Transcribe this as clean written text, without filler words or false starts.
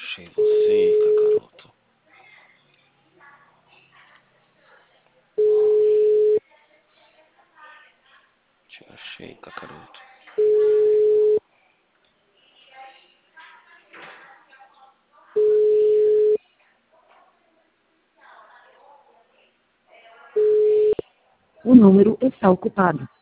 Achei você, Kakaroto. Te achei, Kakaroto. O número está ocupado.